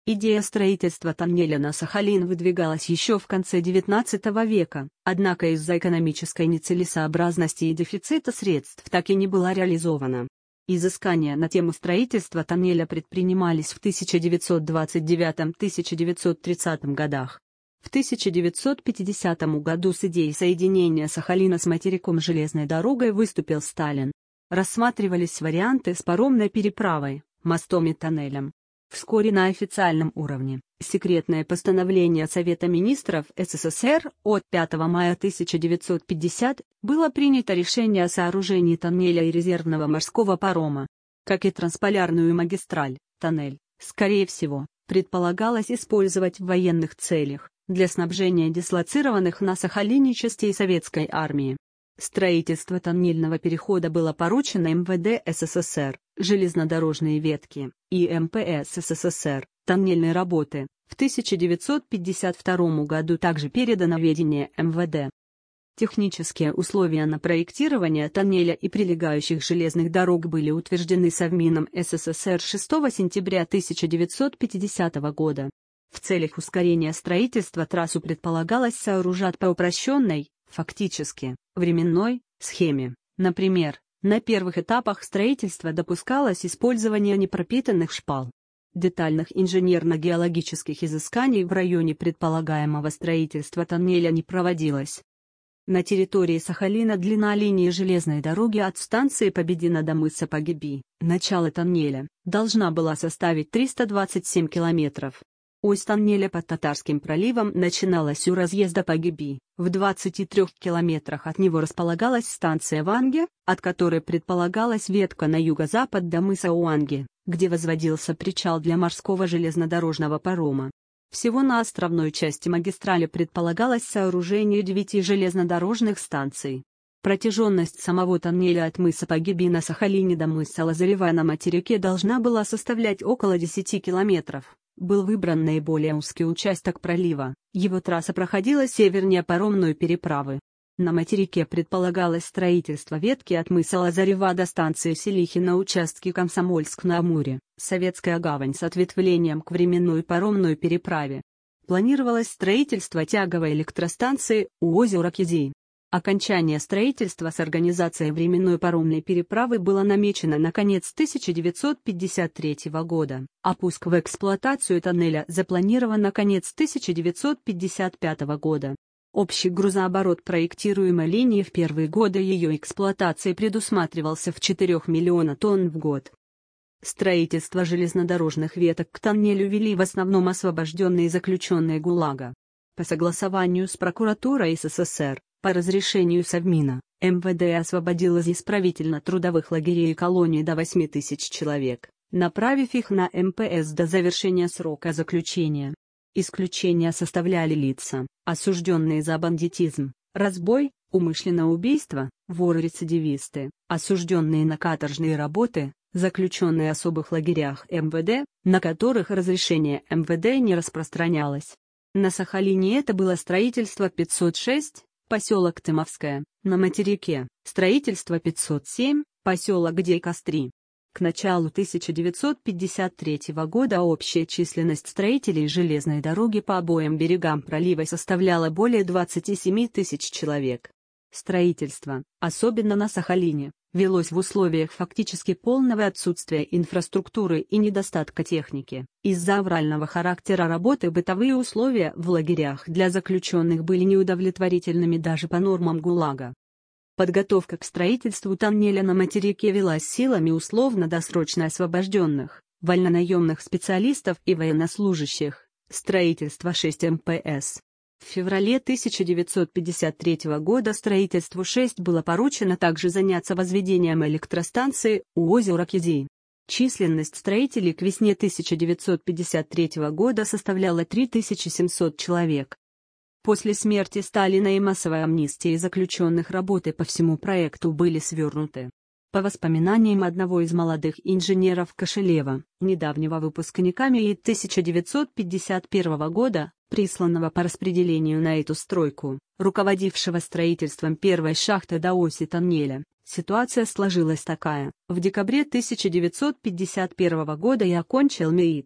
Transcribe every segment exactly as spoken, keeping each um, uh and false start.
Идея строительства тоннеля на Сахалин выдвигалась еще в конце девятнадцатого века, однако из-за экономической нецелесообразности и дефицита средств так и не была реализована. Изыскания на тему строительства тоннеля предпринимались в тысяча девятьсот двадцать девятом — тысяча девятьсот тридцатом годах. В тысяча девятьсот пятидесятом году с идеей соединения Сахалина с материком железной дорогой выступил Сталин. Рассматривались варианты с паромной переправой, мостом и тоннелем. Вскоре на официальном уровне, секретное постановление Совета министров СССР от пятого мая тысяча девятьсот пятидесятого было принято решение о сооружении тоннеля и резервного морского парома. Как и трансполярную магистраль, тоннель, скорее всего, предполагалось использовать в военных целях, для снабжения дислоцированных на Сахалине частей советской армии. Строительство тоннельного перехода было поручено эм вэ дэ эс эс эс эр, железнодорожные ветки, и эм пэ эс эс эс эс эр, тоннельные работы. В тысяча девятьсот пятьдесят втором году также передано в ведение эм вэ дэ. Технические условия на проектирование тоннеля и прилегающих железных дорог были утверждены Совмином эс эс эс эр шестого сентября тысяча девятьсот пятидесятого года. В целях ускорения строительства трассу предполагалось сооружать по упрощенной, фактически, временной схеме. Например, на первых этапах строительства допускалось использование непропитанных шпал. Детальных инженерно-геологических изысканий в районе предполагаемого строительства тоннеля не проводилось. На территории Сахалина длина линии железной дороги от станции Победина до мыса Погеби, начало тоннеля, должна была составить триста двадцать семь километров. Ось тоннеля под Татарским проливом начиналась у разъезда Погеби, в двадцати трёх километрах от него располагалась станция Ванге, от которой предполагалась ветка на юго-запад до мыса Уанге, где возводился причал для морского железнодорожного парома. Всего на островной части магистрали предполагалось сооружение девяти железнодорожных станций. Протяженность самого тоннеля от мыса Погеби на Сахалине до мыса Лазарева на материке должна была составлять около десяти километров. Был выбран наиболее узкий участок пролива, его трасса проходила севернее паромной переправы. На материке предполагалось строительство ветки от мыса Лазарева до станции Селихи на участке Комсомольск-на-Амуре, Советская гавань с ответвлением к временной паромной переправе. Планировалось строительство тяговой электростанции у озера Кизей. Окончание строительства с организацией временной паромной переправы было намечено на конец тысяча девятьсот пятьдесят третьего года, а пуск в эксплуатацию тоннеля запланирован на конец тысяча девятьсот пятьдесят пятого года. Общий грузооборот проектируемой линии в первые годы ее эксплуатации предусматривался в четыре миллиона тонн в год. Строительство железнодорожных веток к тоннелю вели в основном освобожденные заключенные ГУЛАГа. По согласованию с прокуратурой эс эс эс эр, по разрешению Совмина, эм вэ дэ освободил из исправительно-трудовых лагерей и колоний до восьми тысяч человек, направив их на эм пэ эс до завершения срока заключения. Исключения составляли лица, осужденные за бандитизм, разбой, умышленное убийство, воры-рецидивисты, осужденные на каторжные работы, заключенные в особых лагерях эм вэ дэ, на которых разрешение эм вэ дэ не распространялось. На Сахалине это было строительство пятьсот шесть, поселок Тымовское, на материке, строительство пятьсот семь, поселок Дейкостри. К началу тысяча девятьсот пятьдесят третьего года общая численность строителей железной дороги по обоим берегам пролива составляла более двадцати семи тысяч человек. Строительство, особенно на Сахалине, велось в условиях фактически полного отсутствия инфраструктуры и недостатка техники. Из-за аврального характера работы бытовые условия в лагерях для заключенных были неудовлетворительными даже по нормам ГУЛАГа. Подготовка к строительству тоннеля на материке велась силами условно-досрочно освобожденных, вольнонаемных специалистов и военнослужащих, строительство шесть эм пэ эс. В феврале тысяча девятьсот пятьдесят третьего года строительству шесть было поручено также заняться возведением электростанции у озера Кизей. Численность строителей к весне тысяча девятьсот пятьдесят третьего года составляла три тысячи семьсот человек. После смерти Сталина и массовой амнистии заключенных работы по всему проекту были свернуты. По воспоминаниям одного из молодых инженеров Кошелева, недавнего выпускника МИИ тысяча девятьсот пятьдесят первого года, присланного по распределению на эту стройку, руководившего строительством первой шахты до оси тоннеля, ситуация сложилась такая: в декабре тысяча девятьсот пятьдесят первого года я окончил МИИТ.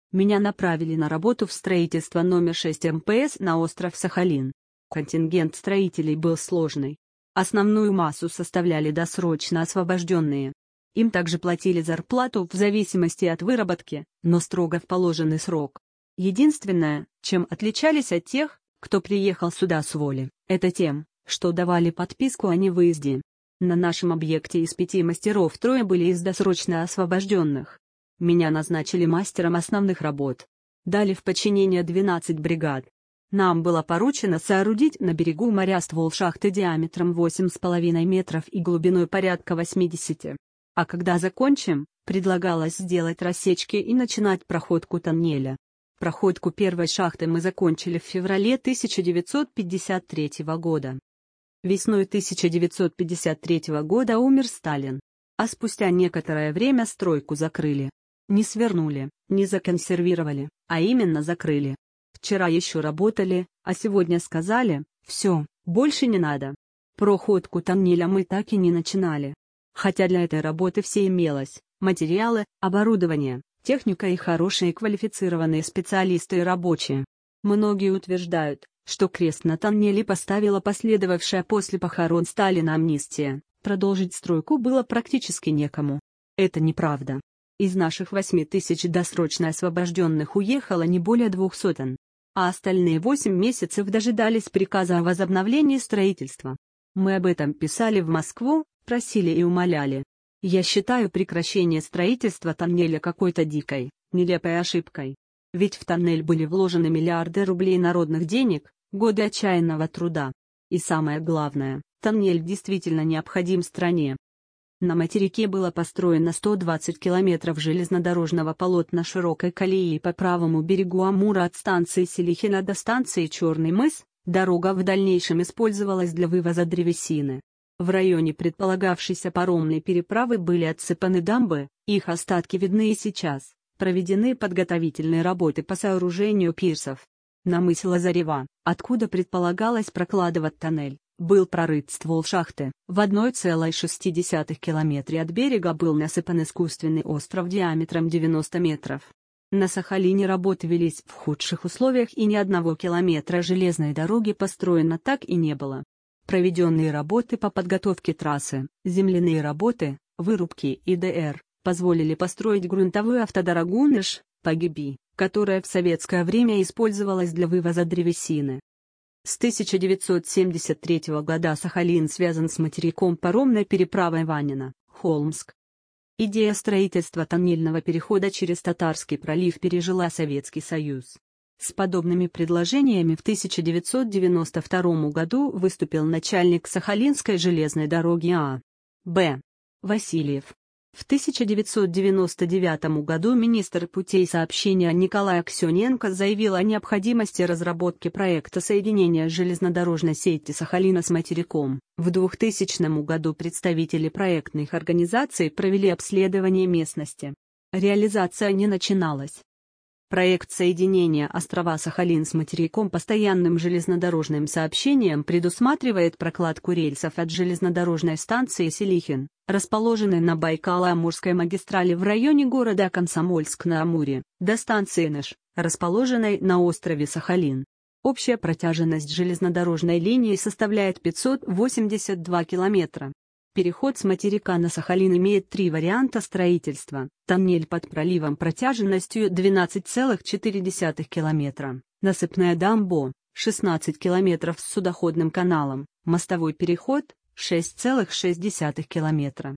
Меня направили на работу в строительство номер шесть эм пэ эс на остров Сахалин. Контингент строителей был сложный. Основную массу составляли досрочно освобожденные. Им также платили зарплату в зависимости от выработки, но строго в положенный срок. Единственное, чем отличались от тех, кто приехал сюда с воли, это тем, что давали подписку о невыезде. На нашем объекте из пяти мастеров трое были из досрочно освобожденных. Меня назначили мастером основных работ. Дали в подчинение двенадцать бригад. Нам было поручено соорудить на берегу моря ствол шахты диаметром восемь с половиной метров и глубиной порядка восьмидесяти. А когда закончим, предлагалось сделать рассечки и начинать проходку тоннеля. Проходку первой шахты мы закончили в феврале тысяча девятьсот пятьдесят третьего года. Весной тысяча девятьсот пятьдесят третьего года умер Сталин. А спустя некоторое время стройку закрыли. Не свернули, не законсервировали, а именно закрыли. Вчера еще работали, а сегодня сказали: все, больше не надо. Проходку тоннеля мы так и не начинали. Хотя для этой работы все имелось: материалы, оборудование, техника и хорошие квалифицированные специалисты и рабочие. Многие утверждают, что крест на тоннеле поставила последовавшая после похорон Сталина амнистия. Продолжить стройку было практически некому. Это неправда. Из наших восьми тысяч досрочно освобожденных уехало не более двух сотен. А остальные восемь месяцев дожидались приказа о возобновлении строительства. Мы об этом писали в Москву, просили и умоляли. Я считаю прекращение строительства тоннеля какой-то дикой, нелепой ошибкой. Ведь в тоннель были вложены миллиарды рублей народных денег, годы отчаянного труда. И самое главное, тоннель действительно необходим стране. На материке было построено сто двадцать километров железнодорожного полотна широкой колеи по правому берегу Амура от станции Селихино до станции Черный мыс. Дорога в дальнейшем использовалась для вывоза древесины. В районе предполагавшейся паромной переправы были отсыпаны дамбы, их остатки видны и сейчас. Проведены подготовительные работы по сооружению пирсов. На мысе Лазарева, откуда предполагалось прокладывать тоннель, был прорыт ствол шахты. В одной целой шести десятых километре от берега был насыпан искусственный остров диаметром девяносто метров. На Сахалине работы велись в худших условиях и ни одного километра железной дороги построено так и не было. Проведенные работы по подготовке трассы, земляные работы, вырубки и дэ эр позволили построить грунтовую автодорогу Ныш-Пагиби, которая в советское время использовалась для вывоза древесины. С тысяча девятьсот семьдесят третьего года Сахалин связан с материком паромной переправой Ванино, Холмск. Идея строительства тоннельного перехода через Татарский пролив пережила Советский Союз. С подобными предложениями в тысяча девятьсот девяносто втором году выступил начальник Сахалинской железной дороги А. Б. Васильев. В тысяча девятьсот девяносто девятом году министр путей сообщения Николай Аксененко заявил о необходимости разработки проекта соединения железнодорожной сети Сахалина с материком. В двухтысячном году представители проектных организаций провели обследование местности. Реализация не начиналась. Проект соединения острова Сахалин с материком постоянным железнодорожным сообщением предусматривает прокладку рельсов от железнодорожной станции Селихин, расположенной на Байкало-Амурской магистрали в районе города Комсомольск-на-Амуре, до станции Ныш, расположенной на острове Сахалин. Общая протяженность железнодорожной линии составляет пятьсот восемьдесят два километра. Переход с материка на Сахалин имеет три варианта строительства: тоннель под проливом протяженностью двенадцать целых четыре десятых километра, насыпная дамба шестнадцать километров с судоходным каналом, мостовой переход шесть целых шесть десятых километра.